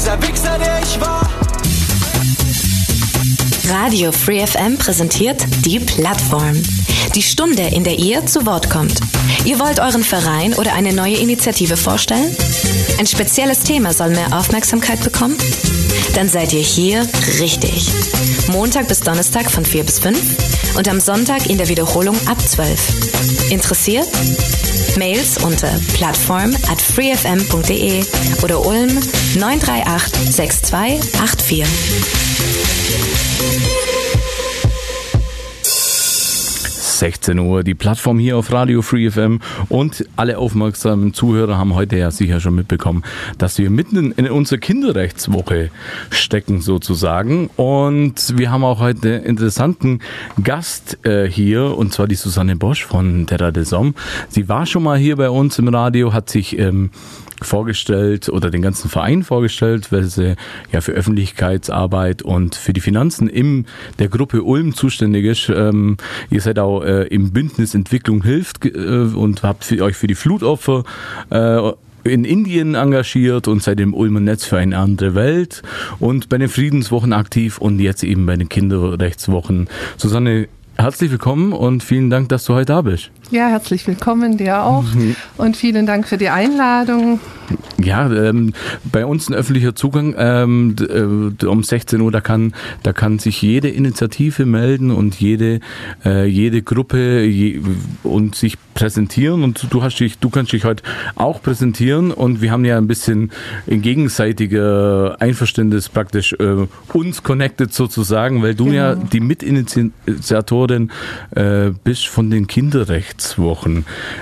dieser Wichser, der ich war. Radio Free FM präsentiert die Plattform. Die Stunde, in der ihr zu Wort kommt. Ihr wollt euren Verein oder eine neue Initiative vorstellen? Ein spezielles Thema soll mehr Aufmerksamkeit bekommen? Dann seid ihr hier richtig. Montag bis Donnerstag von 4 bis 5 und am Sonntag in der Wiederholung ab 12. Interessiert? Mails unter plattform@freefm.de oder Ulm 938 6284. 16 Uhr, die Plattform hier auf Radio Free FM, und alle aufmerksamen Zuhörer haben heute ja sicher schon mitbekommen, dass wir mitten in unserer Kinderrechtswoche stecken sozusagen, und wir haben auch heute einen interessanten Gast hier, und zwar die Susanne Bosch von Terra des Hommes. Sie war schon mal hier bei uns im Radio, hat sich vorgestellt oder den ganzen Verein vorgestellt, weil sie ja für Öffentlichkeitsarbeit und für die Finanzen in der Gruppe Ulm zuständig ist. Ihr seid auch im Bündnis Entwicklung hilft und habt euch für die Flutopfer in Indien engagiert und seid im Ulmer Netz für eine andere Welt und bei den Friedenswochen aktiv und jetzt eben bei den Kinderrechtswochen. Susanne, herzlich willkommen und vielen Dank, dass du heute da bist. Ja, herzlich willkommen, dir auch. Und vielen Dank für die Einladung. Ja, bei uns ein öffentlicher Zugang um 16 Uhr, da kann sich jede Initiative melden und jede Gruppe und sich präsentieren, und du kannst dich heute auch präsentieren, und wir haben ja ein bisschen in gegenseitiger Einverständnis praktisch uns connected sozusagen, weil du ja die Mitinitiatorin bist von den Kinderrechtswochen.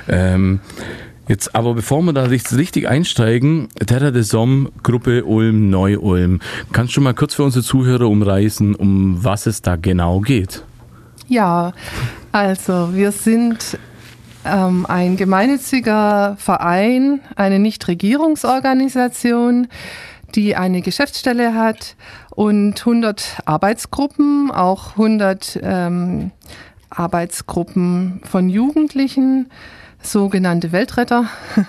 Jetzt aber, bevor wir da richtig einsteigen, Terra des Hommes, Gruppe Ulm, Neu-Ulm. Kannst du mal kurz für unsere Zuhörer umreißen, um was es da genau geht? Ja, also wir sind ein gemeinnütziger Verein, eine Nichtregierungsorganisation, die eine Geschäftsstelle hat und 100 Arbeitsgruppen, auch 100 Arbeitsgruppen von Jugendlichen, sogenannte Weltretter.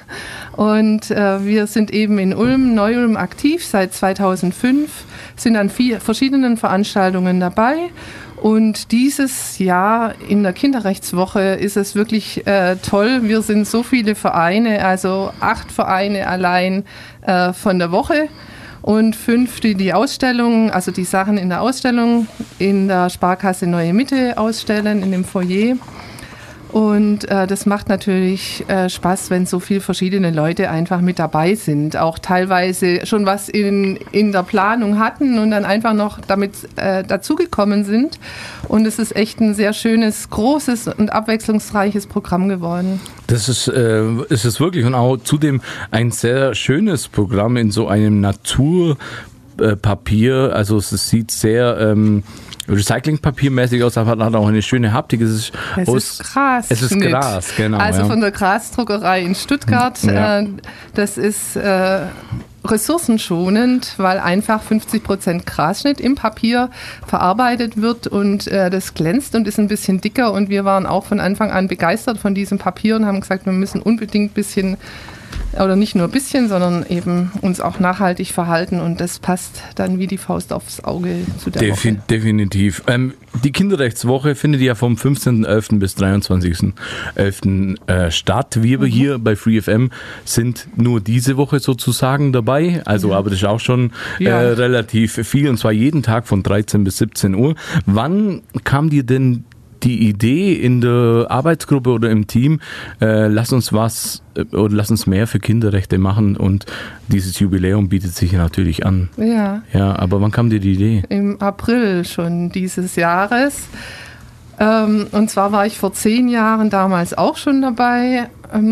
Und wir sind eben in Ulm, Neu-Ulm aktiv seit 2005, sind an 4 verschiedenen Veranstaltungen dabei. Und dieses Jahr in der Kinderrechtswoche ist es wirklich toll. Wir sind so viele Vereine, also 8 Vereine allein von der Woche und 5, die Ausstellung, also die Sachen in der Ausstellung in der Sparkasse Neue Mitte ausstellen, in dem Foyer. Und das macht natürlich Spaß, wenn so viele verschiedene Leute einfach mit dabei sind, auch teilweise schon was in der Planung hatten und dann einfach noch damit dazugekommen sind. Und es ist echt ein sehr schönes, großes und abwechslungsreiches Programm geworden. Das ist es wirklich, und auch zudem ein sehr schönes Programm in so einem Naturpapier. Also es sieht sehr Recyclingpapiermäßig aus, aber hat auch eine schöne Haptik. Es ist Gras. Es ist Gras, genau. Also von der Grasdruckerei in Stuttgart. Ja. Das ist ressourcenschonend, weil einfach 50% Grasschnitt im Papier verarbeitet wird und das glänzt und ist ein bisschen dicker. Und wir waren auch von Anfang an begeistert von diesem Papier und haben gesagt, wir müssen unbedingt ein bisschen, oder nicht nur ein bisschen, sondern eben uns auch nachhaltig verhalten, und das passt dann wie die Faust aufs Auge zu der Woche. Definitiv. Die Kinderrechtswoche findet ja vom 15.11. bis 23.11. Statt. Wir hier bei Free FM sind nur diese Woche sozusagen dabei, also aber das ist auch schon relativ viel, und zwar jeden Tag von 13 bis 17 Uhr. Wann kam dir denn die Idee in der Arbeitsgruppe oder im Team, lass uns mehr für Kinderrechte machen, und dieses Jubiläum bietet sich natürlich an. Ja, aber wann kam dir die Idee? Im April schon dieses Jahres. Und zwar war ich vor 10 Jahren damals auch schon dabei.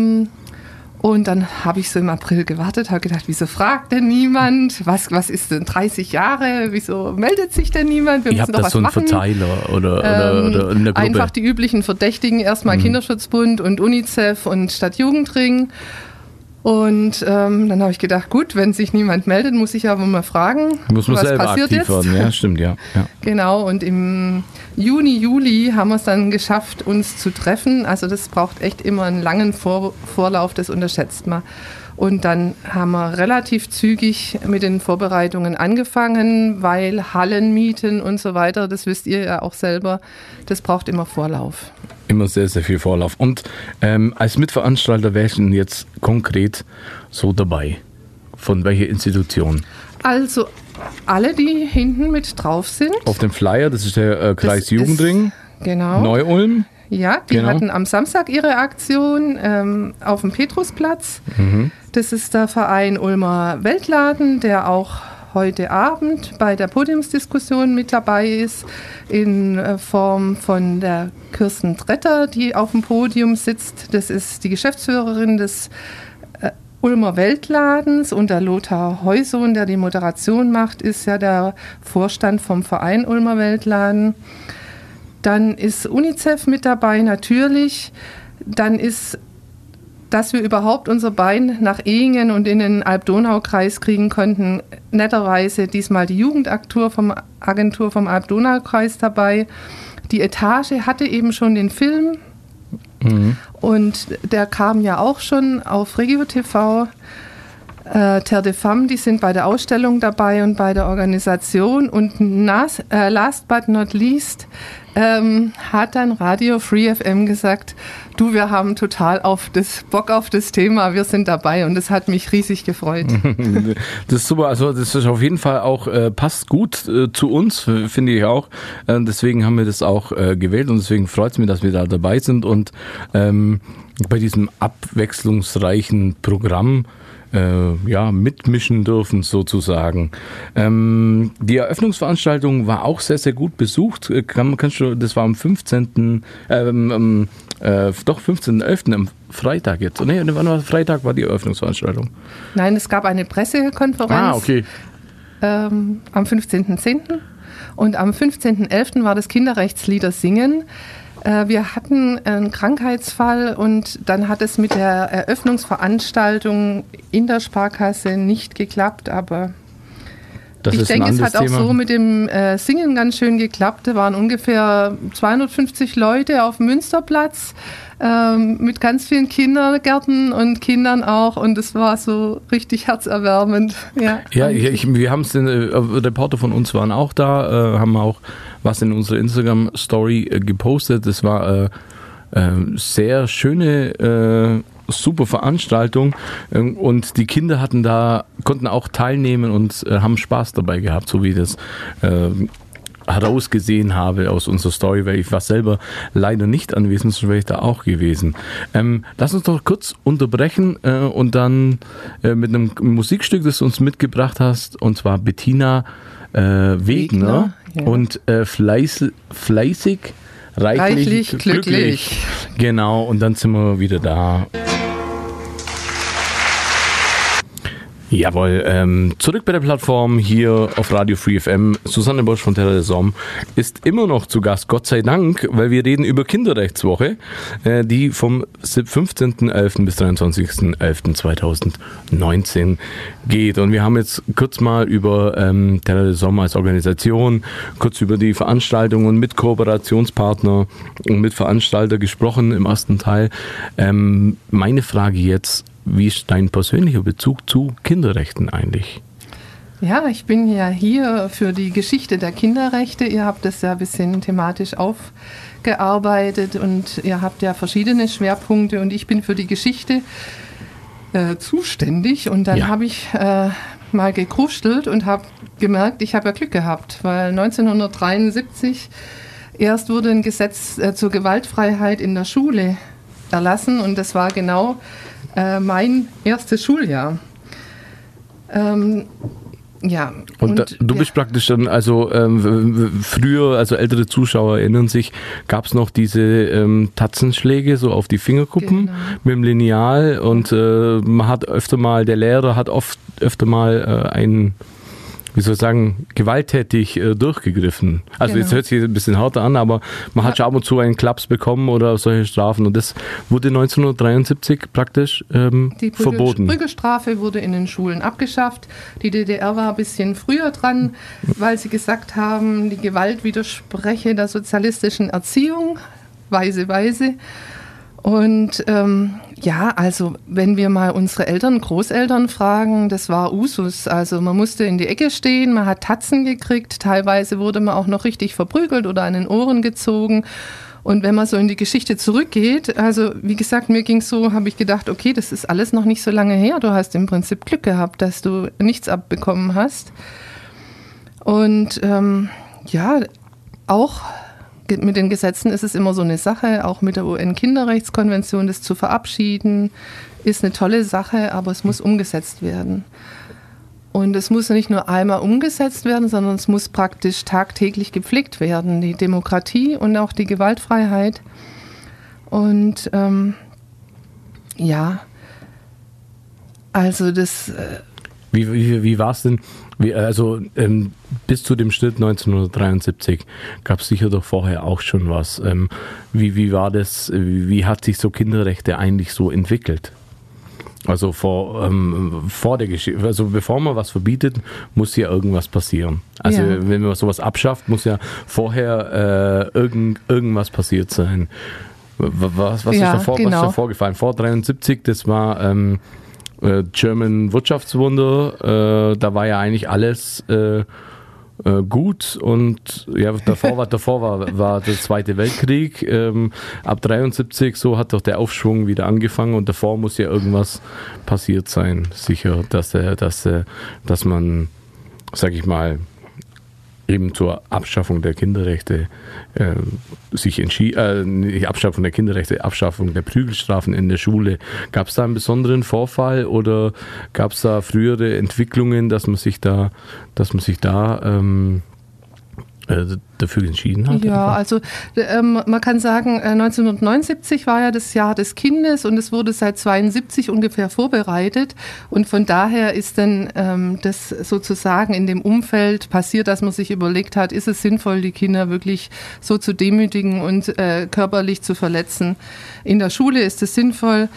Und dann habe ich so im April gewartet, habe gedacht, wieso fragt denn niemand? Was ist denn 30 Jahre? Wieso meldet sich denn niemand? Wir müssen doch was machen. Ihr habt da so einen Verteiler oder in der Gruppe? Einfach die üblichen Verdächtigen, erstmal Kinderschutzbund und UNICEF und Stadtjugendring. Und dann habe ich gedacht, gut, wenn sich niemand meldet, muss ich aber mal fragen, muss man was selber passiert aktiv jetzt. Werden. Ja, stimmt, ja. Genau, und im Juni, Juli haben wir es dann geschafft, uns zu treffen. Also das braucht echt immer einen langen Vorlauf, das unterschätzt man. Und dann haben wir relativ zügig mit den Vorbereitungen angefangen, weil Hallen mieten und so weiter, das wisst ihr ja auch selber, das braucht immer Vorlauf. Immer sehr, sehr viel Vorlauf. Und als Mitveranstalter, wer ist denn jetzt konkret so dabei? Von welcher Institution? Also alle, die hinten mit drauf sind. Auf dem Flyer, das ist der Kreis Jugendring, genau. Neu-Ulm. Ja, die hatten am Samstag ihre Aktion auf dem Petrusplatz. Das ist der Verein Ulmer Weltladen, der auch heute Abend bei der Podiumsdiskussion mit dabei ist, in Form von der Kirsten Tretter, die auf dem Podium sitzt. Das ist die Geschäftsführerin des Ulmer Weltladens, und der Lothar Heusohn, der die Moderation macht, ist ja der Vorstand vom Verein Ulmer Weltladen. Dann ist UNICEF mit dabei, natürlich. Dann ist, dass wir überhaupt unser Bein nach Ehingen und in den Alb-Donau-Kreis kriegen konnten, netterweise diesmal die Jugendagentur vom Alb-Donau-Kreis dabei. Die Etage hatte eben schon den Film. Und der kam ja auch schon auf Regio TV. Terre de Femme, die sind bei der Ausstellung dabei und bei der Organisation. Und last but not least hat dann Radio Free FM gesagt, du, wir haben total Bock auf das Thema, wir sind dabei, und das hat mich riesig gefreut. Das ist super, also das ist auf jeden Fall auch, passt gut zu uns, finde ich auch. Deswegen haben wir das auch gewählt, und deswegen freut es mich, dass wir da dabei sind und bei diesem abwechslungsreichen Programm mitmischen dürfen sozusagen. Die Eröffnungsveranstaltung war auch sehr, sehr gut besucht. Das war am 15.11. am Freitag jetzt. Nee, wann Freitag war die Eröffnungsveranstaltung? Nein, es gab eine Pressekonferenz am 15.10. und am 15.11. war das Kinderrechtslieder singen. Wir hatten einen Krankheitsfall, und dann hat es mit der Eröffnungsveranstaltung in der Sparkasse nicht geklappt, aber ich denke, es hat auch so mit dem Singen ganz schön geklappt. Da waren ungefähr 250 Leute auf dem Münsterplatz mit ganz vielen Kindergärten und Kindern auch, und es war so richtig herzerwärmend. Wir haben es, Reporter von uns waren auch da, haben auch was in unserer Instagram-Story gepostet. Das war sehr schöne, super Veranstaltung, und die Kinder konnten auch teilnehmen und haben Spaß dabei gehabt, so wie das herausgesehen habe aus unserer Story, weil ich war selber leider nicht anwesend, sonst wäre ich da auch gewesen. Lass uns doch kurz unterbrechen und dann mit einem Musikstück, das du uns mitgebracht hast, und zwar Bettina Wegner. Ja. Und fleißig, reichlich glücklich. Genau, und dann sind wir wieder da. Jawohl, zurück bei der Plattform hier auf Radio Free FM. Susanne Bosch von Terre de Somme ist immer noch zu Gast, Gott sei Dank, weil wir reden über Kinderrechtswoche, die vom 15.11. bis 23.11.2019 geht. Und wir haben jetzt kurz mal über Terre de Somme als Organisation, kurz über die Veranstaltungen mit Kooperationspartner und mit Veranstalter gesprochen im ersten Teil. Meine Frage jetzt: Wie ist dein persönlicher Bezug zu Kinderrechten eigentlich? Ja, ich bin ja hier für die Geschichte der Kinderrechte. Ihr habt das ja ein bisschen thematisch aufgearbeitet und ihr habt ja verschiedene Schwerpunkte, und ich bin für die Geschichte zuständig. Und dann habe ich mal gekruschelt und habe gemerkt, ich habe ja Glück gehabt, weil 1973 erst wurde ein Gesetz zur Gewaltfreiheit in der Schule erlassen, und das war genau mein erstes Schuljahr. Du bist praktisch dann, also früher, also ältere Zuschauer erinnern sich, gab es noch diese Tatzenschläge so auf die Fingerkuppen mit dem Lineal, und man hat der Lehrer hat öfter mal einen, wie soll ich sagen, gewalttätig durchgegriffen. Also jetzt hört sich ein bisschen härter an, aber man hat schon ab und zu einen Klaps bekommen oder solche Strafen, und das wurde 1973 praktisch verboten. Die Prügelstrafe wurde in den Schulen abgeschafft. Die DDR war ein bisschen früher dran, weil sie gesagt haben, die Gewalt widerspreche der sozialistischen Erziehung, weise. Und Ja, also wenn wir mal unsere Eltern, Großeltern fragen, das war Usus. Also man musste in die Ecke stehen, man hat Tatzen gekriegt, teilweise wurde man auch noch richtig verprügelt oder an den Ohren gezogen. Und wenn man so in die Geschichte zurückgeht, also wie gesagt, mir ging es so, habe ich gedacht, okay, das ist alles noch nicht so lange her. Du hast im Prinzip Glück gehabt, dass du nichts abbekommen hast. Und ja, auch mit den Gesetzen ist es immer so eine Sache, auch mit der UN-Kinderrechtskonvention, das zu verabschieden, ist eine tolle Sache, aber es muss umgesetzt werden. Und es muss nicht nur einmal umgesetzt werden, sondern es muss praktisch tagtäglich gepflegt werden, die Demokratie und auch die Gewaltfreiheit. Und ja, also das... Wie war es denn? Bis zu dem Schritt 1973 gab es sicher doch vorher auch schon was. Wie war das? Wie hat sich so Kinderrechte eigentlich so entwickelt? Also vor der Geschichte, also bevor man was verbietet, muss ja irgendwas passieren. Also wenn man sowas abschafft, muss ja vorher irgendwas passiert sein. Was ist da vorgefallen? Vor 73, das war German Wirtschaftswunder, da war ja eigentlich alles gut und ja, davor war der Zweite Weltkrieg. Ab 73 so hat doch der Aufschwung wieder angefangen und davor muss ja irgendwas passiert sein, sicher, dass man, sag ich mal, eben zur Abschaffung der Kinderrechte sich entschieden, nicht Abschaffung der Kinderrechte, Abschaffung der Prügelstrafen in der Schule. Gab es da einen besonderen Vorfall oder gab es da frühere Entwicklungen, dass man sich da dafür entschieden hat? Ja, also man kann sagen, 1979 war ja das Jahr des Kindes und es wurde seit 72 ungefähr vorbereitet und von daher ist dann das sozusagen in dem Umfeld passiert, dass man sich überlegt hat, ist es sinnvoll, die Kinder wirklich so zu demütigen und körperlich zu verletzen. In der Schule ist es sinnvoll.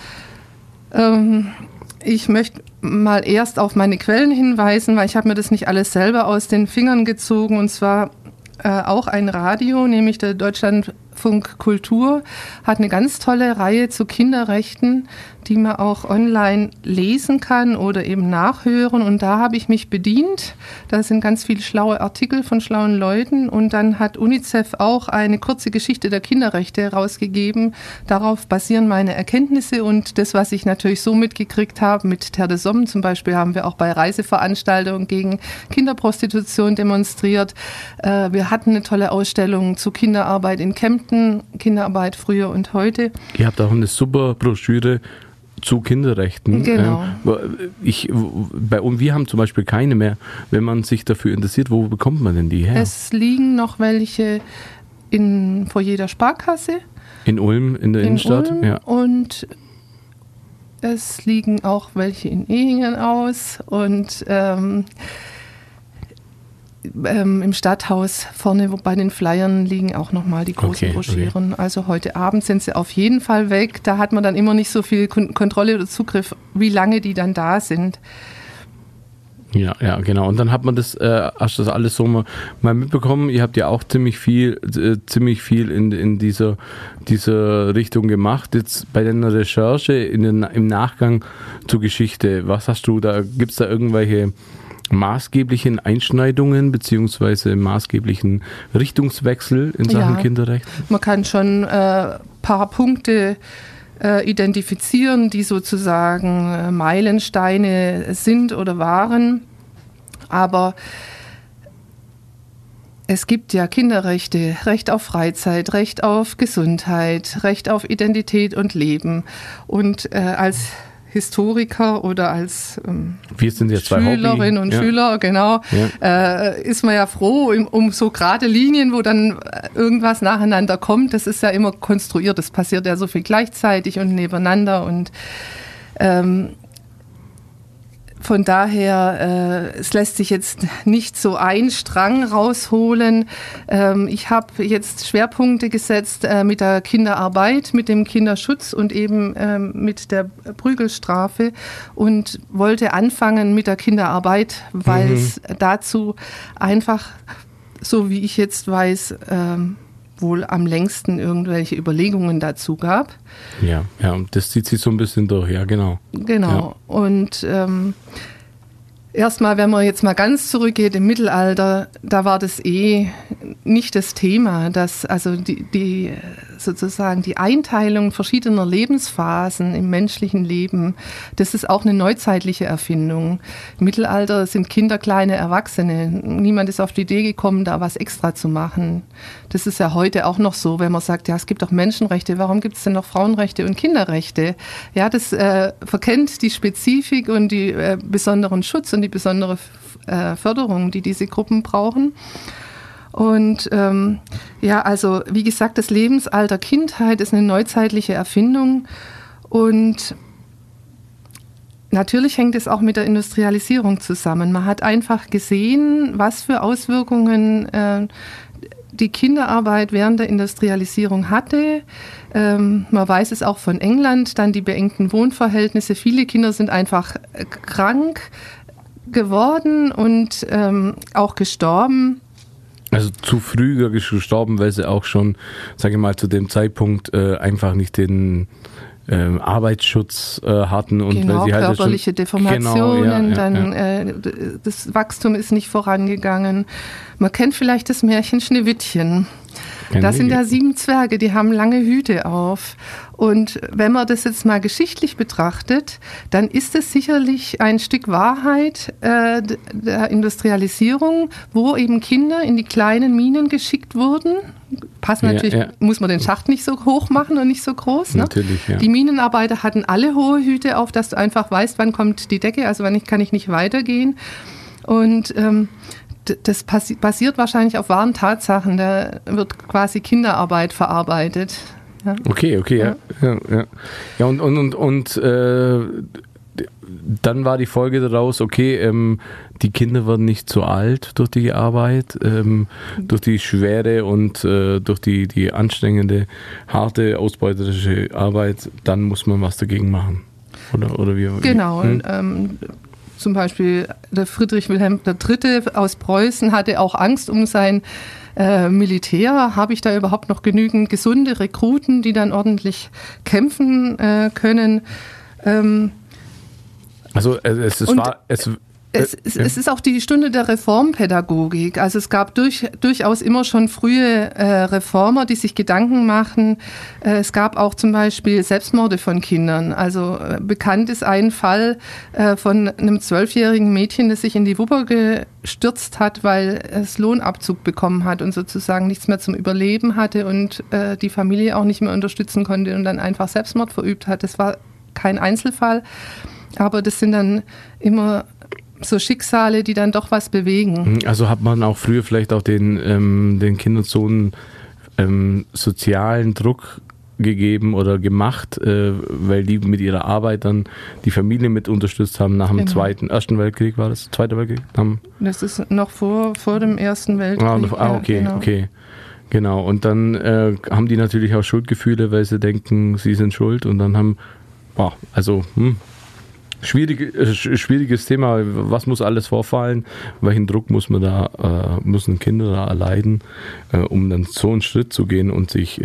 Ich möchte mal erst auf meine Quellen hinweisen, weil ich habe mir das nicht alles selber aus den Fingern gezogen und zwar auch ein Radio, nämlich der Deutschlandfunk Kultur, hat eine ganz tolle Reihe zu Kinderrechten, die man auch online lesen kann oder eben nachhören. Und da habe ich mich bedient. Da sind ganz viele schlaue Artikel von schlauen Leuten. Und dann hat UNICEF auch eine kurze Geschichte der Kinderrechte herausgegeben. Darauf basieren meine Erkenntnisse und das, was ich natürlich so mitgekriegt habe. Mit Terre de Somme zum Beispiel haben wir auch bei Reiseveranstaltungen gegen Kinderprostitution demonstriert. Wir hatten eine tolle Ausstellung zu Kinderarbeit in Kempten, Kinderarbeit früher und heute. Ihr habt auch eine super Broschüre zu Kinderrechten. Genau. Wir haben zum Beispiel keine mehr. Wenn man sich dafür interessiert, wo bekommt man denn die her? Es liegen noch welche vor jeder Sparkasse. In Ulm, in der Innenstadt? Ulm, ja. Und es liegen auch welche in Ehingen aus und im Stadthaus vorne bei den Flyern liegen auch nochmal die großen Broschüren. Okay. Also heute Abend sind sie auf jeden Fall weg. Da hat man dann immer nicht so viel Kontrolle oder Zugriff, wie lange die dann da sind. Ja, genau. Und dann hat man hast das alles so mal mitbekommen. Ihr habt ja auch ziemlich viel in dieser Richtung gemacht. Jetzt bei deiner Recherche im Nachgang zur Geschichte, was hast du da? Gibt es da irgendwelche maßgeblichen Einschneidungen beziehungsweise maßgeblichen Richtungswechsel in Sachen Kinderrecht? Man kann schon paar Punkte identifizieren, die sozusagen Meilensteine sind oder waren. Aber es gibt ja Kinderrechte, Recht auf Freizeit, Recht auf Gesundheit, Recht auf Identität und Leben. Und als Historiker oder als Schülerin und Schüler, genau, ist man ja froh um so gerade Linien, wo dann irgendwas nacheinander kommt. Das ist ja immer konstruiert, das passiert ja so viel gleichzeitig und nebeneinander und von daher, es lässt sich jetzt nicht so ein Strang rausholen. Ich habe jetzt Schwerpunkte gesetzt mit der Kinderarbeit, mit dem Kinderschutz und eben mit der Prügelstrafe und wollte anfangen mit der Kinderarbeit, weil es dazu einfach, so wie ich jetzt weiß, wohl am längsten irgendwelche Überlegungen dazu gab. Ja, und das zieht sich so ein bisschen durch, ja, genau. Genau. Ja. Und erstmal, wenn man jetzt mal ganz zurückgeht, im Mittelalter, da war das nicht das Thema, dass also die sozusagen die Einteilung verschiedener Lebensphasen im menschlichen Leben, das ist auch eine neuzeitliche Erfindung. Im Mittelalter sind Kinder kleine Erwachsene. Niemand ist auf die Idee gekommen, da was extra zu machen. Das ist ja heute auch noch so, wenn man sagt, ja, es gibt doch Menschenrechte, warum gibt es denn noch Frauenrechte und Kinderrechte? Ja, das verkennt die Spezifik und die besonderen Schutz und die besondere Förderung, die diese Gruppen brauchen. Und also wie gesagt, das Lebensalter Kindheit ist eine neuzeitliche Erfindung und natürlich hängt es auch mit der Industrialisierung zusammen. Man hat einfach gesehen, was für Auswirkungen die Kinderarbeit während der Industrialisierung hatte. Man weiß es auch von England, dann die beengten Wohnverhältnisse. Viele Kinder sind einfach krank geworden und auch gestorben. Also zu früh gestorben, weil sie auch schon, sage ich mal, zu dem Zeitpunkt einfach nicht den Arbeitsschutz hatten. Und genau, weil sie halt körperliche Deformationen, das Wachstum ist nicht vorangegangen. Man kennt vielleicht das Märchen Schneewittchen. Das sind ja 7 Zwerge, die haben lange Hüte auf. Und wenn man das jetzt mal geschichtlich betrachtet, dann ist es sicherlich ein Stück Wahrheit der Industrialisierung, wo eben Kinder in die kleinen Minen geschickt wurden. Muss man den Schacht nicht so hoch machen und nicht so groß. Ne? Natürlich, ja. Die Minenarbeiter hatten alle hohe Hüte auf, dass du einfach weißt, wann kommt die Decke, also wann kann ich nicht weitergehen. Und das basiert wahrscheinlich auf wahren Tatsachen. Da wird quasi Kinderarbeit verarbeitet. Ja. Okay, ja. Ja, und dann war die Folge daraus, okay, die Kinder werden nicht zu alt durch die Arbeit, durch die schwere und durch die anstrengende, harte, ausbeuterische Arbeit, dann muss man was dagegen machen. Oder wie? Genau. Zum Beispiel der Friedrich Wilhelm III. Aus Preußen hatte auch Angst um sein Militär. Habe ich da überhaupt noch genügend gesunde Rekruten, die dann ordentlich kämpfen können? Es ist auch die Stunde der Reformpädagogik. Also es gab durchaus immer schon frühe Reformer, die sich Gedanken machen. Es gab auch zum Beispiel Selbstmorde von Kindern. Also bekannt ist ein Fall von einem 12-jährigen Mädchen, das sich in die Wupper gestürzt hat, weil es Lohnabzug bekommen hat und sozusagen nichts mehr zum Überleben hatte und die Familie auch nicht mehr unterstützen konnte und dann einfach Selbstmord verübt hat. Das war kein Einzelfall, aber das sind dann immer so Schicksale, die dann doch was bewegen. Also hat man auch früher vielleicht auch den Kindern so einen sozialen Druck gegeben oder gemacht, weil die mit ihrer Arbeit dann die Familie mit unterstützt haben nach dem Ersten Weltkrieg war das? Zweiter Weltkrieg? Das ist noch vor dem Ersten Weltkrieg. Okay. Genau, und dann haben die natürlich auch Schuldgefühle, weil sie denken, sie sind schuld und dann schwieriges Thema. Was muss alles vorfallen? Welchen Druck müssen Kinder da erleiden, um dann so einen Schritt zu gehen und sich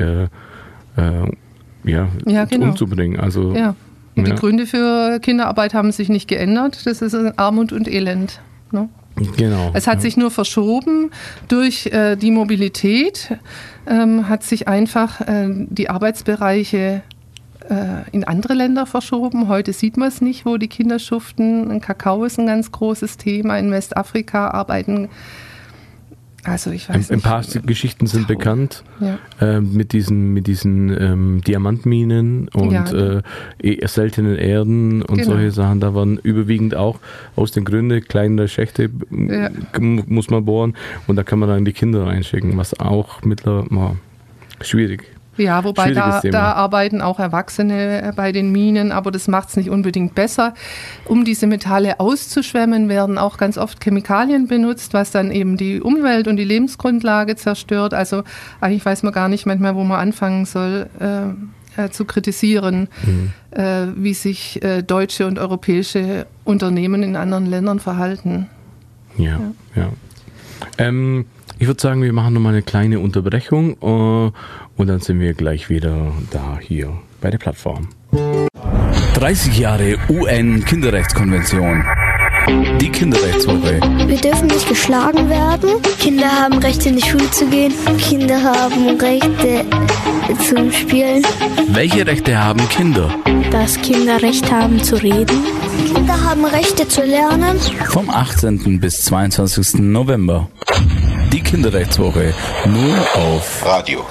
umzubringen? Also, Die Gründe für Kinderarbeit haben sich nicht geändert. Das ist Armut und Elend. Ne? Genau. Es hat sich nur verschoben durch die Mobilität, hat sich einfach die Arbeitsbereiche in andere Länder verschoben. Heute sieht man es nicht, wo die Kinder schuften. Kakao ist ein ganz großes Thema. In Westafrika arbeiten, also ich weiß nicht. Ein paar Geschichten sind bekannt mit diesen Diamantminen und seltenen Erden und solche Sachen. Da waren überwiegend auch aus den Gründen kleinere Schächte muss man bohren und da kann man dann die Kinder reinschicken, was auch mittlerweile schwierig. Ja, wobei da arbeiten auch Erwachsene bei den Minen, aber das macht es nicht unbedingt besser. Um diese Metalle auszuschwemmen, werden auch ganz oft Chemikalien benutzt, was dann eben die Umwelt und die Lebensgrundlage zerstört. Also eigentlich weiß man gar nicht manchmal, wo man anfangen soll zu kritisieren, wie sich deutsche und europäische Unternehmen in anderen Ländern verhalten. Ja. Ich würde sagen, wir machen nochmal eine kleine Unterbrechung und dann sind wir gleich wieder da hier bei der Plattform. 30 Jahre UN-Kinderrechtskonvention. Die Kinderrechtswoche. Wir dürfen nicht geschlagen werden. Kinder haben Rechte, in die Schule zu gehen. Kinder haben Rechte zum Spielen. Welche Rechte haben Kinder? Dass Kinder Recht haben zu reden. Kinder haben Rechte zu lernen. Vom 18. bis 22. November. Die Kinderrechtswoche. Nur auf Radio.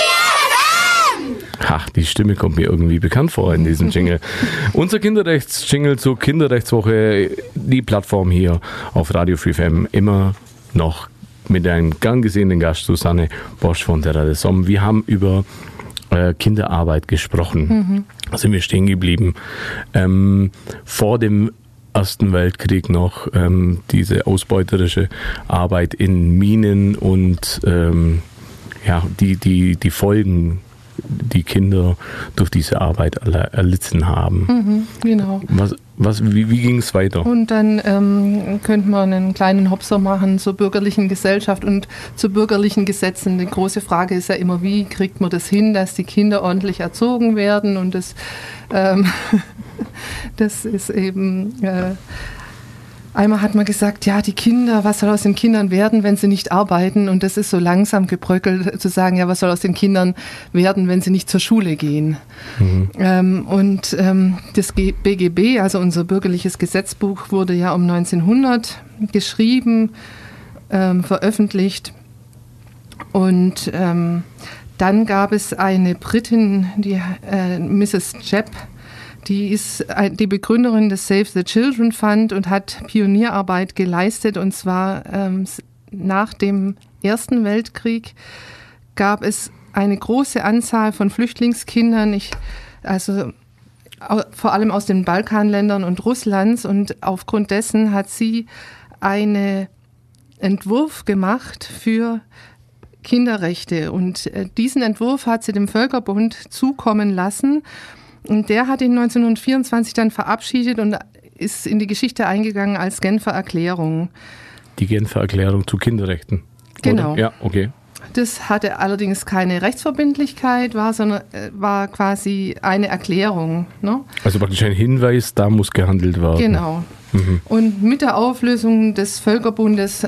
Ach, die Stimme kommt mir irgendwie bekannt vor in diesem Jingle. Unser Kinderrechts-Jingle zur Kinderrechtswoche, die Plattform hier auf Radio Free FM, immer noch mit einem gern gesehenen Gast, Susanne Bosch von Terra del Som. Wir haben über Kinderarbeit gesprochen. Da sind wir stehen geblieben. Vor dem Ersten Weltkrieg noch diese ausbeuterische Arbeit in Minen und die Folgen, die Kinder durch diese Arbeit erlitten haben. Genau. Wie ging es weiter? Und dann könnte man einen kleinen Hopser machen zur bürgerlichen Gesellschaft und zu bürgerlichen Gesetzen. Die große Frage ist ja immer, wie kriegt man das hin, dass die Kinder ordentlich erzogen werden? Und das ist eben... Einmal hat man gesagt, ja, die Kinder, was soll aus den Kindern werden, wenn sie nicht arbeiten? Und das ist so langsam gebröckelt, zu sagen, ja, was soll aus den Kindern werden, wenn sie nicht zur Schule gehen? Das BGB, also unser bürgerliches Gesetzbuch, wurde ja um 1900 geschrieben, veröffentlicht. Und dann gab es eine Britin, die Mrs. Jepp, die ist die Begründerin des Save the Children Fund und hat Pionierarbeit geleistet. Und zwar nach dem Ersten Weltkrieg gab es eine große Anzahl von Flüchtlingskindern, vor allem aus den Balkanländern und Russlands. Und aufgrund dessen hat sie einen Entwurf gemacht für Kinderrechte. Und diesen Entwurf hat sie dem Völkerbund zukommen lassen. Und der hat ihn 1924 dann verabschiedet und ist in die Geschichte eingegangen als Genfer Erklärung. Die Genfer Erklärung zu Kinderrechten. Genau. Oder? Ja, okay. Das hatte allerdings keine Rechtsverbindlichkeit, sondern war quasi eine Erklärung. Ne? Also praktisch ein Hinweis, da muss gehandelt werden. Genau. Und mit der Auflösung des Völkerbundes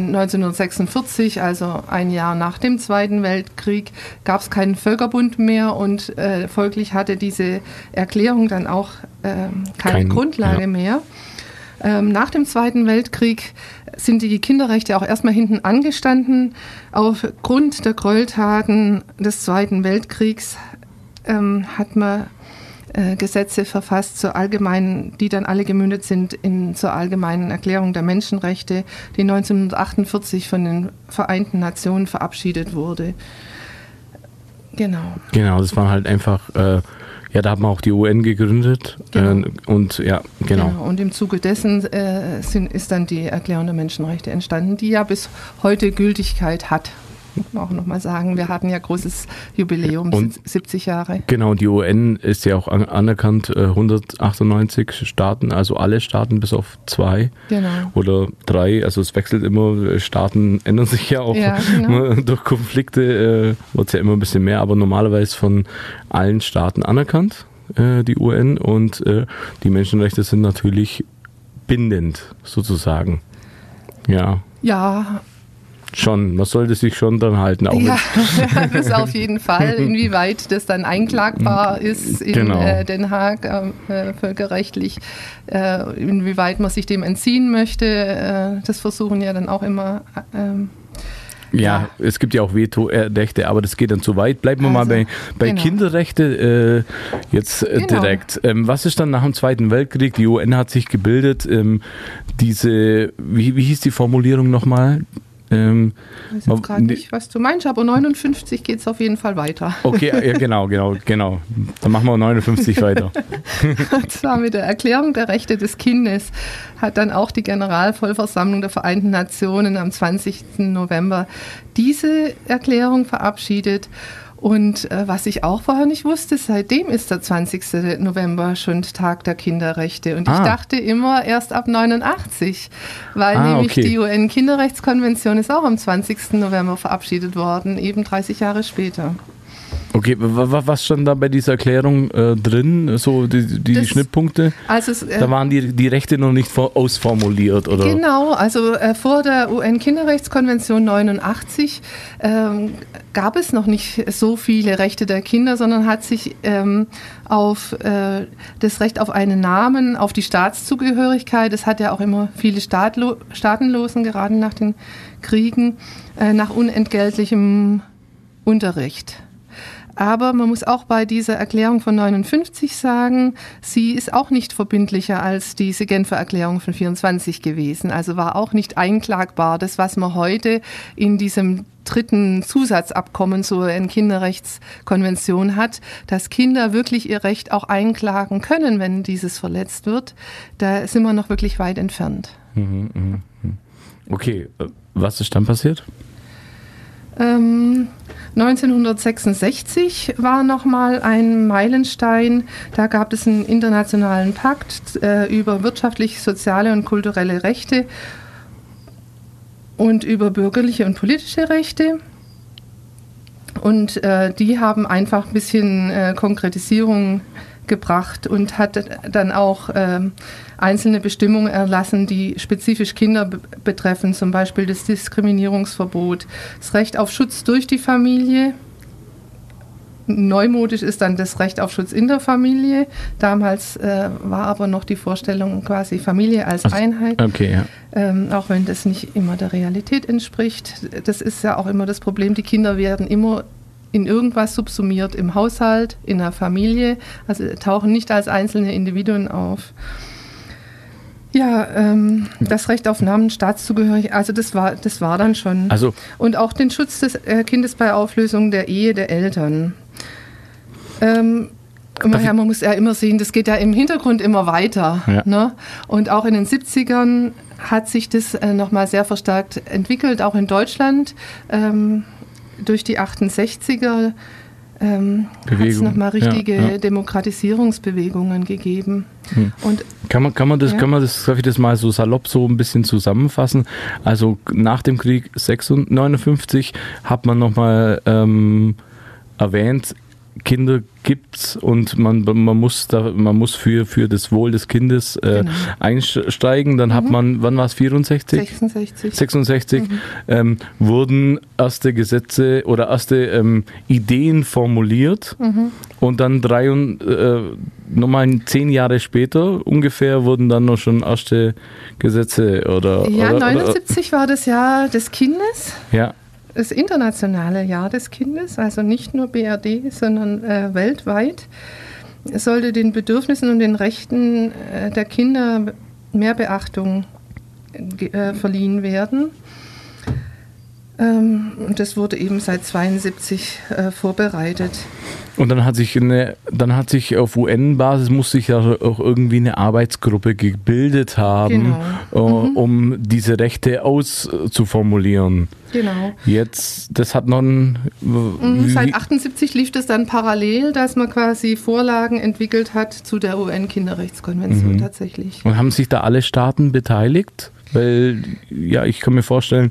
1946, also ein Jahr nach dem Zweiten Weltkrieg, gab es keinen Völkerbund mehr und folglich hatte diese Erklärung dann auch keine Grundlage mehr. Nach dem Zweiten Weltkrieg sind die Kinderrechte auch erstmal hinten angestanden. Aufgrund der Gräueltaten des Zweiten Weltkriegs hat man Gesetze verfasst, die dann alle gemündet sind zur Allgemeinen Erklärung der Menschenrechte, die 1948 von den Vereinten Nationen verabschiedet wurde. Genau. Genau, das war halt einfach, da hat man auch die UN gegründet. Genau. Und im Zuge dessen ist dann die Erklärung der Menschenrechte entstanden, die ja bis heute Gültigkeit hat. Auch nochmal sagen, wir hatten ja großes Jubiläum, und 70 Jahre. Genau, die UN ist ja auch anerkannt, 198 Staaten, also alle Staaten bis auf 2 oder 3, also es wechselt immer, Staaten ändern sich ja auch durch Konflikte, wird es ja immer ein bisschen mehr, aber normalerweise von allen Staaten anerkannt, die UN, und die Menschenrechte sind natürlich bindend, sozusagen. Ja. Ja. Schon, man sollte sich schon dann halten. Auch das auf jeden Fall. Inwieweit das dann einklagbar ist in Den Haag völkerrechtlich, inwieweit man sich dem entziehen möchte, das versuchen ja dann auch immer. Es gibt ja auch Vetorechte, aber das geht dann zu weit. Bleiben wir mal bei Kinderrechte direkt. Was ist dann nach dem Zweiten Weltkrieg? Die UN hat sich gebildet. Wie hieß die Formulierung nochmal? Ich weiß jetzt gerade nicht, was du meinst, aber 59 geht es auf jeden Fall weiter. Okay, ja, genau. Dann machen wir 59 weiter. Und zwar mit der Erklärung der Rechte des Kindes hat dann auch die Generalvollversammlung der Vereinten Nationen am 20. November diese Erklärung verabschiedet. Und was ich auch vorher nicht wusste, seitdem ist der 20. November schon Tag der Kinderrechte. Und ich dachte immer erst ab 89, weil nämlich die UN-Kinderrechtskonvention ist auch am 20. November verabschiedet worden, eben 30 Jahre später. Okay, was stand da bei dieser Erklärung drin, so die Schnittpunkte? Also da waren die Rechte noch nicht ausformuliert, oder? Genau, also vor der UN-Kinderrechtskonvention 89 gab es noch nicht so viele Rechte der Kinder, sondern hat sich auf das Recht auf einen Namen, auf die Staatszugehörigkeit, es hat ja auch immer viele Staatenlosen, gerade nach den Kriegen, nach unentgeltlichem Unterricht. Aber man muss auch bei dieser Erklärung von 59 sagen, sie ist auch nicht verbindlicher als diese Genfer Erklärung von 24 gewesen. Also war auch nicht einklagbar. Das, was man heute in diesem 3. Zusatzabkommen zur Kinderrechtskonvention hat, dass Kinder wirklich ihr Recht auch einklagen können, wenn dieses verletzt wird, da sind wir noch wirklich weit entfernt. Okay, was ist dann passiert? 1966 war nochmal ein Meilenstein. Da gab es einen internationalen Pakt über wirtschaftliche, soziale und kulturelle Rechte und über bürgerliche und politische Rechte. Und die haben einfach ein bisschen Konkretisierung gebracht und hat dann auch einzelne Bestimmungen erlassen, die spezifisch Kinder betreffen, zum Beispiel das Diskriminierungsverbot, das Recht auf Schutz durch die Familie. Neumodisch ist dann das Recht auf Schutz in der Familie. Damals war aber noch die Vorstellung quasi Familie als Einheit, okay, ja. Auch wenn das nicht immer der Realität entspricht. Das ist ja auch immer das Problem, die Kinder werden immer in irgendwas subsumiert, im Haushalt, in der Familie, also tauchen nicht als einzelne Individuen auf. Ja, das Recht auf Namen, Staatszugehörigkeit, also das war dann schon. Also, und auch den Schutz des Kindes bei Auflösung der Ehe der Eltern. Man muss ja immer sehen, das geht ja im Hintergrund immer weiter. Ja. Ne? Und auch in den 70ern hat sich das nochmal sehr verstärkt entwickelt, auch in Deutschland. Durch die 68er hat es nochmal richtige Demokratisierungsbewegungen gegeben. Und kann ich das mal so salopp so ein bisschen zusammenfassen? Also nach dem Krieg 59 hat man nochmal erwähnt, Kinder gibt's und man muss für das Wohl des Kindes einsteigen. Dann hat man, wann war es, 64? 66 wurden erste Gesetze oder erste Ideen formuliert und dann nochmal 10 Jahre später ungefähr wurden dann noch schon erste Gesetze oder... Ja, 79 war das Jahr des Kindes. Ja. Das internationale Jahr des Kindes, also nicht nur BRD, sondern weltweit, sollte den Bedürfnissen und den Rechten der Kinder mehr Beachtung verliehen werden. Und das wurde eben seit 72 vorbereitet. Und dann hat sich auf UN-Basis muss sich ja auch irgendwie eine Arbeitsgruppe gebildet haben, um diese Rechte auszuformulieren. Genau. Jetzt, das hat noch seit 78 lief das dann parallel, dass man quasi Vorlagen entwickelt hat zu der UN-Kinderrechtskonvention tatsächlich. Und haben sich da alle Staaten beteiligt? Weil, ja, ich kann mir vorstellen,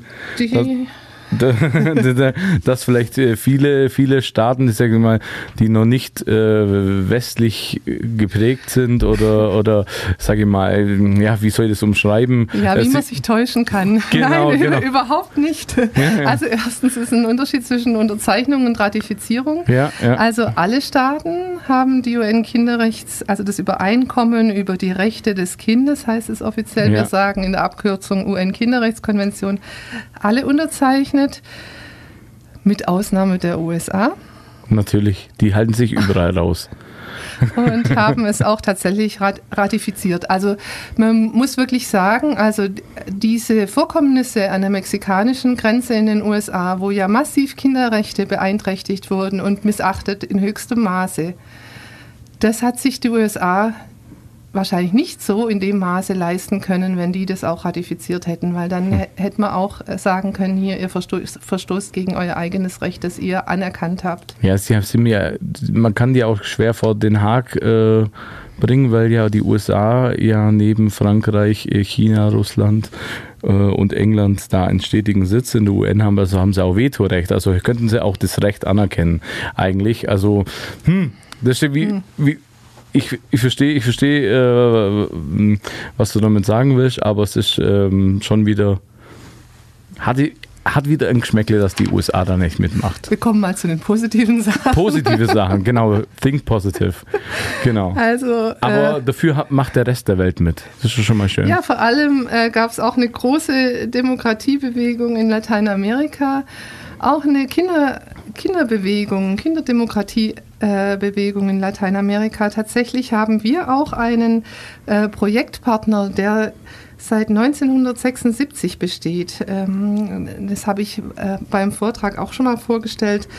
dass vielleicht viele Staaten, ich sage mal, die noch nicht westlich geprägt sind oder sage ich mal, ja, wie soll ich das umschreiben? Ja, wie man sich täuschen kann. Genau, Nein, überhaupt nicht. Ja. Also erstens ist ein Unterschied zwischen Unterzeichnung und Ratifizierung. Ja. Also alle Staaten haben die also das Übereinkommen über die Rechte des Kindes, heißt es offiziell, wir sagen in der Abkürzung UN-Kinderrechtskonvention, alle unterzeichnet. Mit Ausnahme der USA. Natürlich, die halten sich überall raus. Und haben es auch tatsächlich ratifiziert. Also man muss wirklich sagen, also diese Vorkommnisse an der mexikanischen Grenze in den USA, wo ja massiv Kinderrechte beeinträchtigt wurden und missachtet in höchstem Maße, das hat sich die USA wahrscheinlich nicht so in dem Maße leisten können, wenn die das auch ratifiziert hätten, weil dann hätte man auch sagen können, hier, ihr verstoßt gegen euer eigenes Recht, das ihr anerkannt habt. Ja, man kann die auch schwer vor Den Haag bringen, weil ja die USA ja neben Frankreich, China, Russland und England da einen stetigen Sitz in der UN haben, also haben sie auch Vetorecht, also könnten sie auch das Recht anerkennen eigentlich, also das ist wie ich verstehe, was du damit sagen willst, aber es ist schon wieder, hat wieder ein Geschmäckle, dass die USA da nicht mitmacht. Wir kommen mal zu den positiven Sachen. Positive Sachen, genau. Think positive. Genau. Also, aber dafür macht der Rest der Welt mit. Das ist schon mal schön. Ja, vor allem gab es auch eine große Demokratiebewegung in Lateinamerika. Auch eine Kinderdemokratiebewegung in Lateinamerika. Tatsächlich haben wir auch einen Projektpartner, der seit 1976 besteht. Das habe ich beim Vortrag auch schon mal vorgestellt.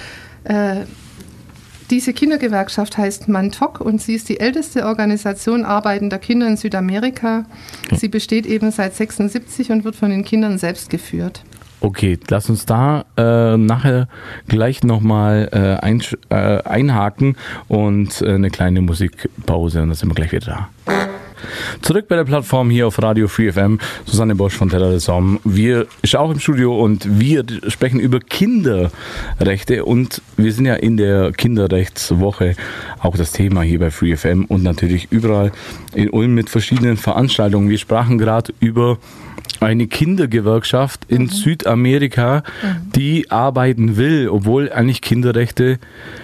Diese Kindergewerkschaft heißt MANTOC und sie ist die älteste Organisation arbeitender Kinder in Südamerika. Sie besteht eben seit 1976 und wird von den Kindern selbst geführt. Okay, lass uns da nachher gleich nochmal einhaken und eine kleine Musikpause und dann sind wir gleich wieder da. Zurück bei der Plattform hier auf Radio Free FM. Susanne Bosch von Terra de Somme. Wir ist auch im Studio und wir sprechen über Kinderrechte und wir sind ja in der Kinderrechtswoche auch das Thema hier bei Free FM und natürlich überall in Ulm mit verschiedenen Veranstaltungen. Wir sprachen gerade über eine Kindergewerkschaft in Südamerika, die arbeiten will, obwohl eigentlich Kinderrechte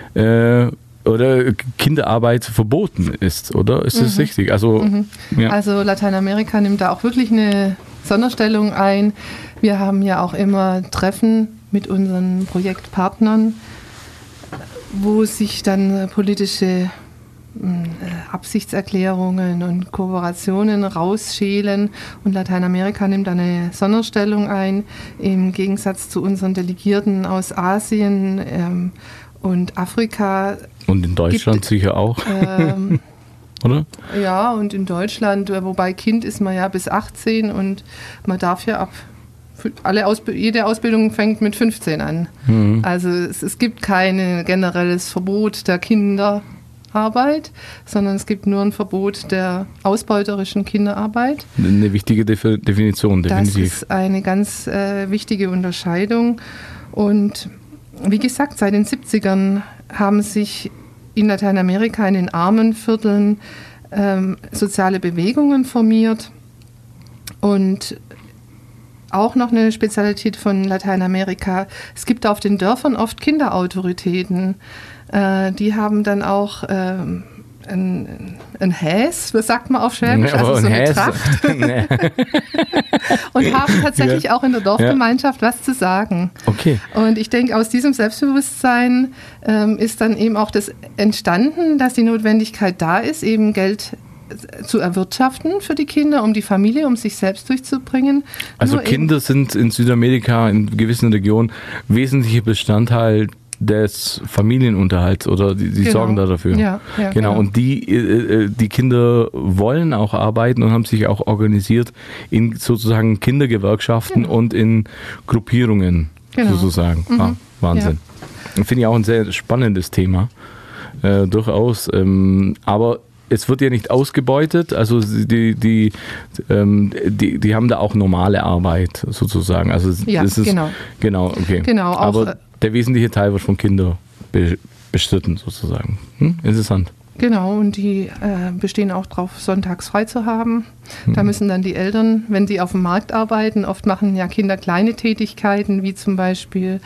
oder Kinderarbeit verboten ist, oder? Ist das richtig? Also, ja. Also Lateinamerika nimmt da auch wirklich eine Sonderstellung ein. Wir haben ja auch immer Treffen mit unseren Projektpartnern, wo sich dann politische Absichtserklärungen und Kooperationen rausschälen und Lateinamerika nimmt eine Sonderstellung ein, im Gegensatz zu unseren Delegierten aus Asien und Afrika. Und in Deutschland sicher auch, oder? Ja, und in Deutschland, wobei Kind ist man ja bis 18 und man darf ja jede Ausbildung fängt mit 15 an. Also es gibt kein generelles Verbot der Kinderarbeit, sondern es gibt nur ein Verbot der ausbeuterischen Kinderarbeit. Eine wichtige Definition, definitiv. Das ist eine ganz wichtige Unterscheidung. Und wie gesagt, seit den 70ern haben sich in Lateinamerika in den armen Vierteln soziale Bewegungen formiert und auch noch eine Spezialität von Lateinamerika. Es gibt auf den Dörfern oft Kinderautoritäten. Die haben dann auch ein Häs, was sagt man auf Schwäbisch? Also so eine Tracht. Und haben tatsächlich auch in der Dorfgemeinschaft was zu sagen. Okay. Und ich denke, aus diesem Selbstbewusstsein ist dann eben auch das entstanden, dass die Notwendigkeit da ist, eben Geld zu erwirtschaften für die Kinder, um die Familie, um sich selbst durchzubringen. Also Kinder sind in Südamerika in gewissen Regionen wesentlicher Bestandteil des Familienunterhalts oder die sorgen da dafür. Ja, genau. Und die Kinder wollen auch arbeiten und haben sich auch organisiert in sozusagen Kindergewerkschaften und in Gruppierungen sozusagen. Wahnsinn. Finde ich auch ein sehr spannendes Thema. Durchaus. Aber es wird ja nicht ausgebeutet, also die haben da auch normale Arbeit sozusagen. Also das ist genau, okay. Genau, auch, aber der wesentliche Teil wird von Kindern bestritten sozusagen. Interessant. Genau, und die bestehen auch darauf, sonntags frei zu haben. Da müssen dann die Eltern, wenn sie auf dem Markt arbeiten, oft machen ja Kinder kleine Tätigkeiten, wie zum Beispiel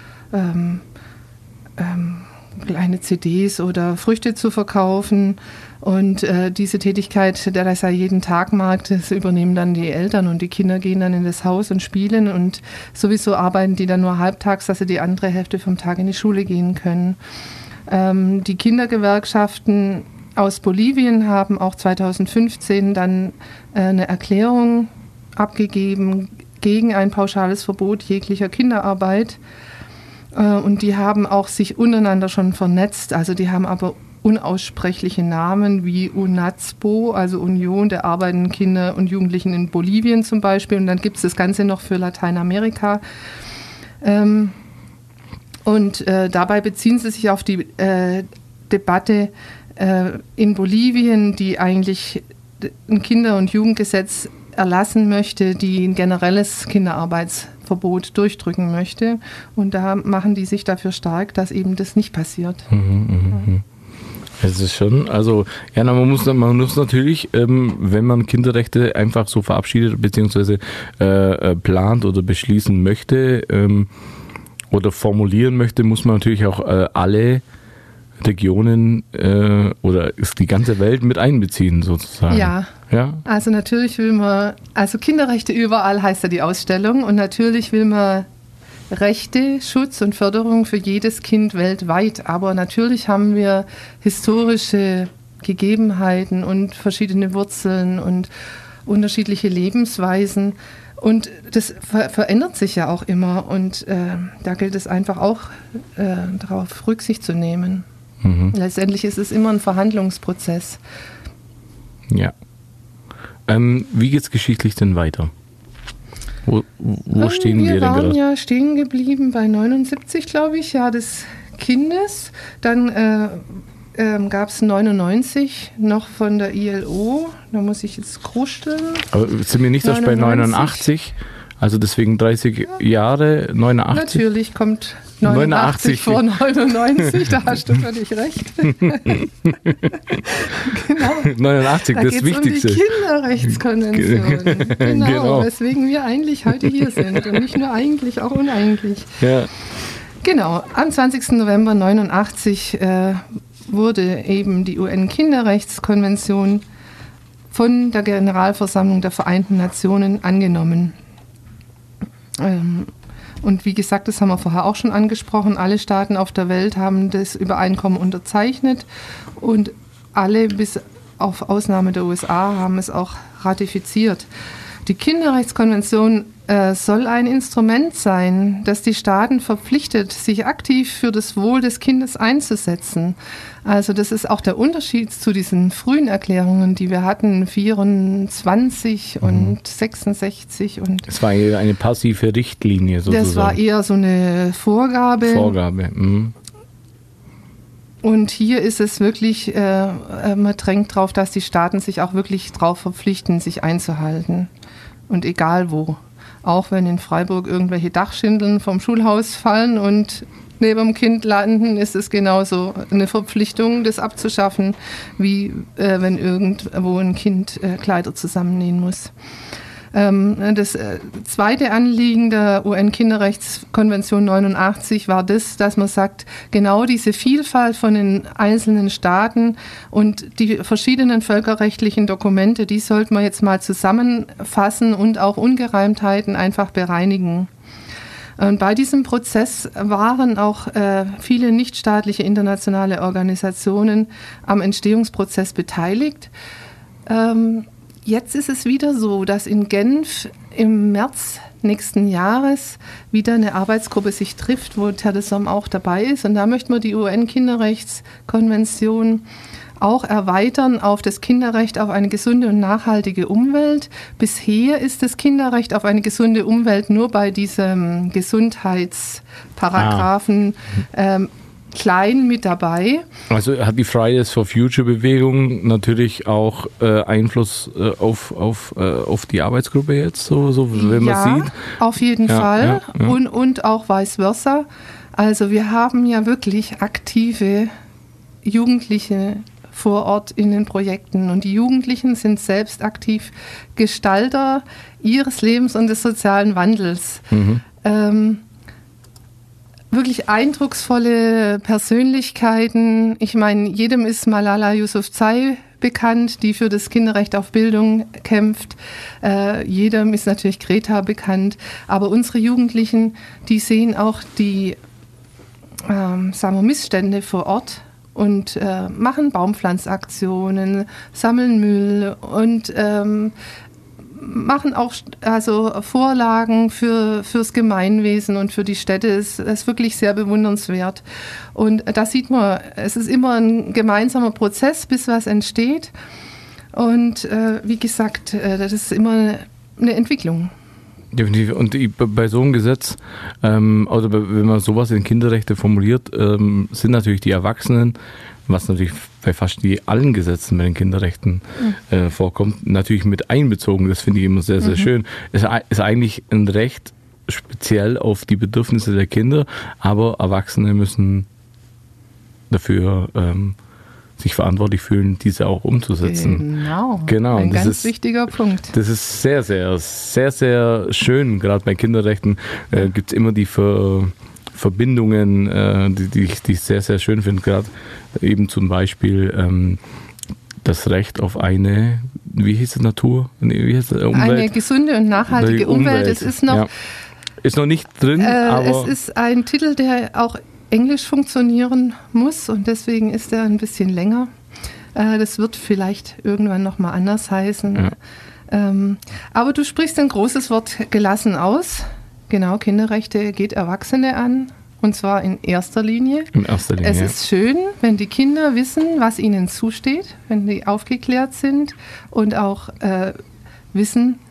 kleine CDs oder Früchte zu verkaufen. Und diese Tätigkeit, der das ja jeden Tag mag, das übernehmen dann die Eltern und die Kinder gehen dann in das Haus und spielen und sowieso arbeiten die dann nur halbtags, dass sie die andere Hälfte vom Tag in die Schule gehen können. Die Kindergewerkschaften aus Bolivien haben auch 2015 dann eine Erklärung abgegeben gegen ein pauschales Verbot jeglicher Kinderarbeit. Und die haben auch sich untereinander schon vernetzt, also die haben aber unaussprechliche Namen wie UNAZBO, also Union der arbeitenden Kinder und Jugendlichen in Bolivien zum Beispiel. Und dann gibt es das Ganze noch für Lateinamerika. Dabei beziehen sie sich auf die Debatte in Bolivien, die eigentlich ein Kinder- und Jugendgesetz erlassen möchte, die ein generelles Kinderarbeitsverbot durchdrücken möchte. Und da machen die sich dafür stark, dass eben das nicht passiert. Es ist schon, also ja, man muss natürlich, wenn man Kinderrechte einfach so verabschiedet bzw. Plant oder beschließen möchte oder formulieren möchte, muss man natürlich auch alle Regionen oder die ganze Welt mit einbeziehen sozusagen. Ja, also natürlich will man, also Kinderrechte überall heißt ja die Ausstellung, und natürlich will man Rechte, Schutz und Förderung für jedes Kind weltweit. Aber natürlich haben wir historische Gegebenheiten und verschiedene Wurzeln und unterschiedliche Lebensweisen. Und das verändert sich ja auch immer. Und da gilt es einfach auch, darauf Rücksicht zu nehmen. Letztendlich ist es immer ein Verhandlungsprozess. Ja. Wie geht es geschichtlich denn weiter? Wo stehen wir denn gerade? Wir waren ja stehen geblieben bei 79, glaube ich, Jahr des Kindes. Dann gab es 99 noch von der ILO. Da muss ich jetzt krusteln. Aber sind wir nicht erst bei 89? Also deswegen 30 Jahre, 89? Natürlich kommt 89 vor 99, da hast du völlig recht. Genau. 89, da das Wichtigste. Um die Kinderrechtskonvention. Genau, weswegen wir eigentlich heute hier sind. Und nicht nur eigentlich, auch uneigentlich. Ja. Genau, am 20. November 89 wurde eben die UN-Kinderrechtskonvention von der Generalversammlung der Vereinten Nationen angenommen. Und wie gesagt, das haben wir vorher auch schon angesprochen, alle Staaten auf der Welt haben das Übereinkommen unterzeichnet und alle bis auf Ausnahme der USA haben es auch ratifiziert. Die Kinderrechtskonvention soll ein Instrument sein, das die Staaten verpflichtet, sich aktiv für das Wohl des Kindes einzusetzen. Also das ist auch der Unterschied zu diesen frühen Erklärungen, die wir hatten, 24 und 66. Und es war eher eine passive Richtlinie sozusagen. Das war eher so eine Vorgabe. Und hier ist es wirklich, man drängt darauf, dass die Staaten sich auch wirklich darauf verpflichten, sich einzuhalten. Und egal wo. Auch wenn in Freiburg irgendwelche Dachschindeln vom Schulhaus fallen und neben dem Kind landen, ist es genauso eine Verpflichtung, das abzuschaffen, wie wenn irgendwo ein Kind Kleider zusammennähen muss. Das zweite Anliegen der UN-Kinderrechtskonvention 89 war das, dass man sagt, genau diese Vielfalt von den einzelnen Staaten und die verschiedenen völkerrechtlichen Dokumente, die sollte man jetzt mal zusammenfassen und auch Ungereimtheiten einfach bereinigen. Und bei diesem Prozess waren auch viele nichtstaatliche internationale Organisationen am Entstehungsprozess beteiligt. Jetzt ist es wieder so, dass in Genf im März nächsten Jahres wieder eine Arbeitsgruppe sich trifft, wo Terre de Somme auch dabei ist. Und da möchten wir die UN-Kinderrechtskonvention auch erweitern auf das Kinderrecht auf eine gesunde und nachhaltige Umwelt. Bisher ist das Kinderrecht auf eine gesunde Umwelt nur bei diesem Gesundheitsparagraphen klein mit dabei. Also hat die Fridays for Future Bewegung natürlich auch Einfluss auf die Arbeitsgruppe jetzt, so wenn man sieht? Auf jeden Fall. Ja. Und auch vice versa. Also wir haben ja wirklich aktive Jugendliche vor Ort in den Projekten und die Jugendlichen sind selbst aktiv Gestalter ihres Lebens und des sozialen Wandels. Wirklich eindrucksvolle Persönlichkeiten. Ich meine, jedem ist Malala Yousafzai bekannt, die für das Kinderrecht auf Bildung kämpft. Jedem ist natürlich Greta bekannt. Aber unsere Jugendlichen, die sehen auch die Missstände vor Ort und machen Baumpflanzaktionen, sammeln Müll und machen auch Vorlagen fürs Gemeinwesen und für die Städte. Das ist wirklich sehr bewundernswert. Und da sieht man, es ist immer ein gemeinsamer Prozess, bis was entsteht. Und wie gesagt, das ist immer eine Entwicklung. Definitiv. Und bei so einem Gesetz, oder wenn man sowas in Kinderrechte formuliert, sind natürlich die Erwachsenen, was natürlich bei fast allen Gesetzen mit den Kinderrechten vorkommt, natürlich mit einbezogen. Das finde ich immer sehr, sehr schön. Es ist eigentlich ein Recht speziell auf die Bedürfnisse der Kinder, aber Erwachsene müssen dafür sich verantwortlich fühlen, diese auch umzusetzen. Genau. Ein ganz wichtiger Punkt. Das ist sehr, sehr, sehr, sehr schön. Gerade bei Kinderrechten gibt es immer die Verbindungen, die ich sehr, sehr schön finde. Gerade eben zum Beispiel das Recht auf eine, wie hieß es, Natur? Wie heißt es, Umwelt? Eine gesunde und nachhaltige Umwelt. Es ist noch, ist noch nicht drin, aber... Es ist ein Titel, der auch Englisch funktionieren muss und deswegen ist er ein bisschen länger. Das wird vielleicht irgendwann nochmal anders heißen. Ja. Aber du sprichst ein großes Wort gelassen aus. Genau, Kinderrechte geht Erwachsene an und zwar in erster Linie. Es ist schön, wenn die Kinder wissen, was ihnen zusteht, wenn die aufgeklärt sind und auch wissen,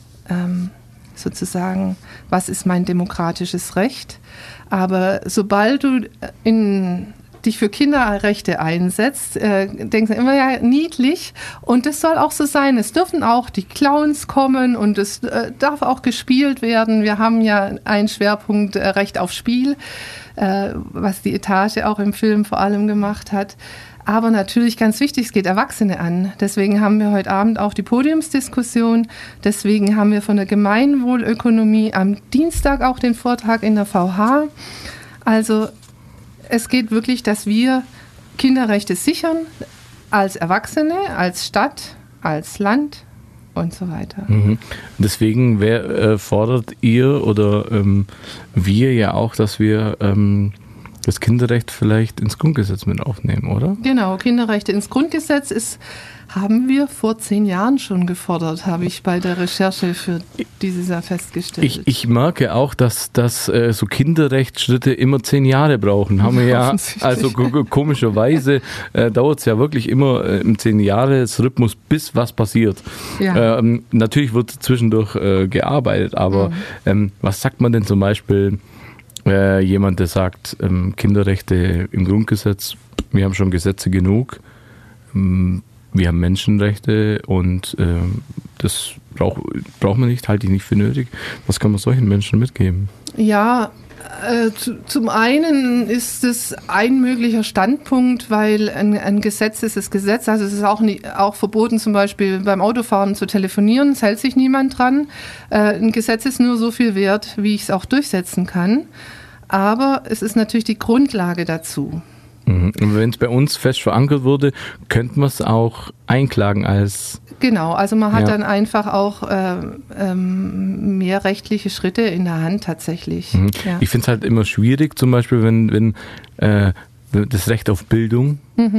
sozusagen, was ist mein demokratisches Recht. Aber sobald du dich für Kinderrechte einsetzt, denkst du immer, ja, niedlich. Und das soll auch so sein. Es dürfen auch die Clowns kommen und es darf auch gespielt werden. Wir haben ja einen Schwerpunkt Recht auf Spiel, was die Etage auch im Film vor allem gemacht hat. Aber natürlich ganz wichtig, es geht Erwachsene an. Deswegen haben wir heute Abend auch die Podiumsdiskussion. Deswegen haben wir von der Gemeinwohlökonomie am Dienstag auch den Vortrag in der VH. Also es geht wirklich, dass wir Kinderrechte sichern als Erwachsene, als Stadt, als Land und so weiter. Deswegen fordert ihr oder wir ja auch, dass wir das Kinderrecht vielleicht ins Grundgesetz mit aufnehmen, oder? Genau, Kinderrechte ins Grundgesetz haben wir vor 10 Jahren schon gefordert, habe ich bei der Recherche für dieses Jahr festgestellt. Ich merke auch, dass so Kinderrechtsschritte immer 10 Jahre brauchen. Haben wir ja, also komischerweise dauert es ja wirklich immer im 10-Jahres-Rhythmus, bis was passiert. Ja. Natürlich wird zwischendurch gearbeitet, aber was sagt man denn zum Beispiel, jemand, der sagt, Kinderrechte im Grundgesetz, wir haben schon Gesetze genug, wir haben Menschenrechte und das braucht man nicht, halte ich nicht für nötig. Was kann man solchen Menschen mitgeben? Ja, zum einen ist es ein möglicher Standpunkt, weil ein Gesetz ist das Gesetz. Also es ist auch verboten, zum Beispiel beim Autofahren zu telefonieren. Es hält sich niemand dran. Ein Gesetz ist nur so viel wert, wie ich es auch durchsetzen kann. Aber es ist natürlich die Grundlage dazu. Und wenn es bei uns fest verankert wurde, könnte man es auch einklagen als... Genau, also man hat dann einfach auch mehr rechtliche Schritte in der Hand tatsächlich. Ja. Ich finde es halt immer schwierig, zum Beispiel, wenn das Recht auf Bildung,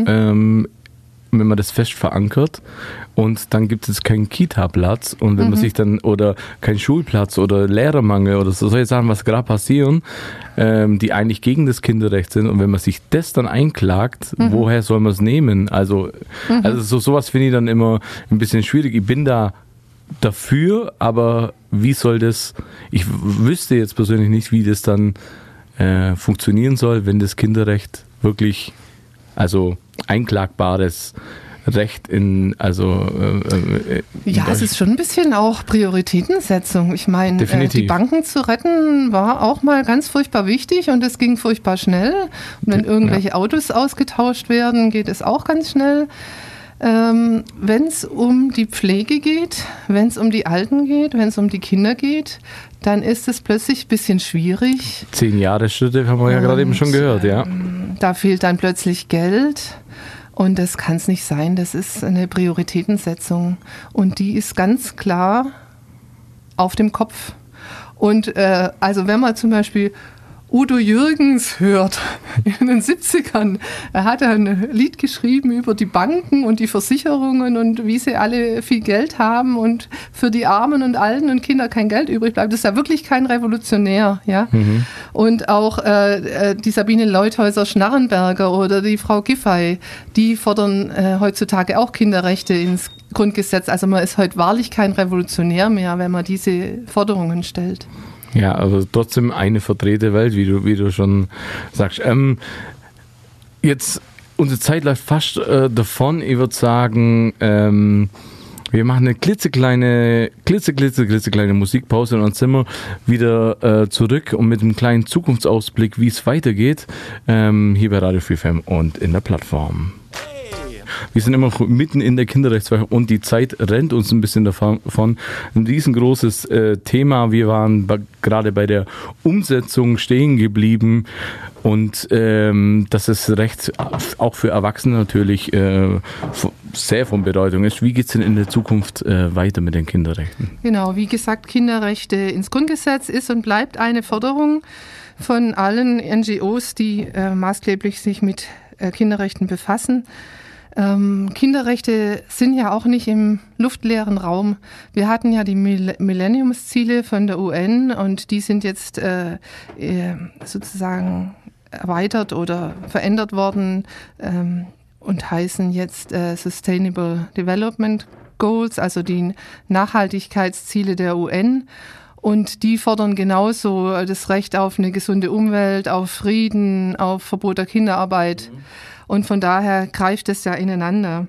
wenn man das fest verankert und dann gibt es keinen Kita-Platz und wenn man sich dann, oder keinen Schulplatz oder Lehrermangel oder so solche Sachen, was gerade passieren, die eigentlich gegen das Kinderrecht sind und wenn man sich das dann einklagt, woher soll man es nehmen? Also sowas finde ich dann immer ein bisschen schwierig. Ich bin da dafür, aber wie soll das, ich wüsste jetzt persönlich nicht, wie das dann funktionieren soll, wenn das Kinderrecht wirklich, also einklagbares Recht es ist schon ein bisschen auch Prioritätensetzung. Ich meine, die Banken zu retten war auch mal ganz furchtbar wichtig und es ging furchtbar schnell. Und wenn irgendwelche Autos ausgetauscht werden, geht es auch ganz schnell. Wenn es um die Pflege geht, wenn es um die Alten geht, wenn es um die Kinder geht, dann ist es plötzlich ein bisschen schwierig. 10 Jahre Schritte haben wir ja gerade eben schon gehört, ja. Da fehlt dann plötzlich Geld und das kann es nicht sein. Das ist eine Prioritätensetzung und die ist ganz klar auf dem Kopf. Und also wenn man zum Beispiel Udo Jürgens hört in den 70ern. Er hat ein Lied geschrieben über die Banken und die Versicherungen und wie sie alle viel Geld haben und für die Armen und Alten und Kinder kein Geld übrig bleibt. Das ist ja wirklich kein Revolutionär. Ja? Und auch die Sabine Leuthäuser-Schnarrenberger oder die Frau Giffey, die fordern heutzutage auch Kinderrechte ins Grundgesetz. Also man ist heute wahrlich kein Revolutionär mehr, wenn man diese Forderungen stellt. Ja, aber trotzdem eine verdrehte Welt, wie du schon sagst. Jetzt, unsere Zeit läuft fast davon. Ich würde sagen, wir machen eine klitzekleine Musikpause und dann sind wir wieder zurück und mit einem kleinen Zukunftsausblick, wie es weitergeht, hier bei Radio Free FM und in der Plattform. Wir sind immer noch mitten in der Kinderrechtswoche und die Zeit rennt uns ein bisschen davon. Ein riesengroßes Thema. Wir waren gerade bei der Umsetzung stehen geblieben und dass das Recht auch für Erwachsene natürlich sehr von Bedeutung ist. Wie geht es denn in der Zukunft weiter mit den Kinderrechten? Genau, wie gesagt, Kinderrechte ins Grundgesetz ist und bleibt eine Forderung von allen NGOs, die maßgeblich sich mit Kinderrechten befassen. Kinderrechte sind ja auch nicht im luftleeren Raum. Wir hatten ja die Millenniumsziele von der UN und die sind jetzt sozusagen erweitert oder verändert worden und heißen jetzt Sustainable Development Goals, also die Nachhaltigkeitsziele der UN. Und die fordern genauso das Recht auf eine gesunde Umwelt, auf Frieden, auf Verbot der Kinderarbeit. Und von daher greift es ja ineinander.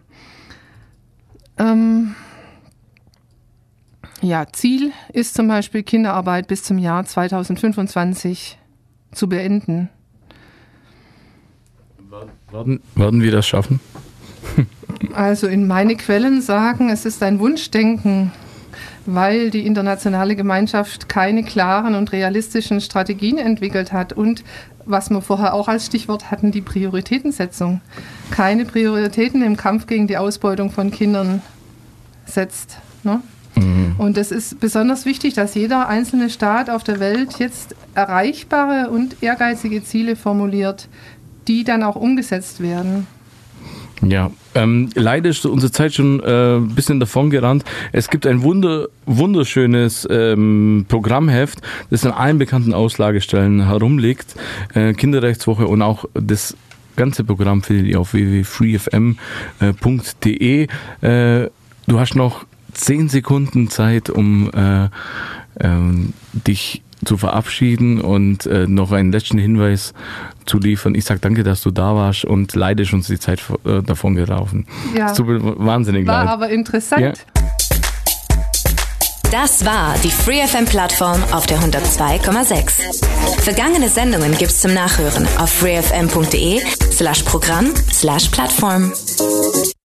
Ziel ist zum Beispiel Kinderarbeit bis zum Jahr 2025 zu beenden. Werden wir das schaffen? Also meine Quellen sagen, es ist ein Wunschdenken, weil die internationale Gemeinschaft keine klaren und realistischen Strategien entwickelt hat und was wir vorher auch als Stichwort hatten, die Prioritätensetzung. Keine Prioritäten im Kampf gegen die Ausbeutung von Kindern setzt. Ne? Und es ist besonders wichtig, dass jeder einzelne Staat auf der Welt jetzt erreichbare und ehrgeizige Ziele formuliert, die dann auch umgesetzt werden. Ja, leider ist unsere Zeit schon ein bisschen davon gerannt. Es gibt ein wunderschönes Programmheft, das in allen bekannten Auslagestellen herumliegt. Kinderrechtswoche und auch das ganze Programm findet ihr auf www.freefm.de. Du hast noch 10 Sekunden Zeit, um dich zu verabschieden und noch einen letzten Hinweis zu liefern. Ich sage danke, dass du da warst und leider ist uns die Zeit davon gelaufen. Ja. Es tut mir wahnsinnig leid. War aber interessant. Ja. Das war die Free FM Plattform auf der 102,6. Vergangene Sendungen gibt's zum Nachhören auf freefm.de/Programm/Plattform.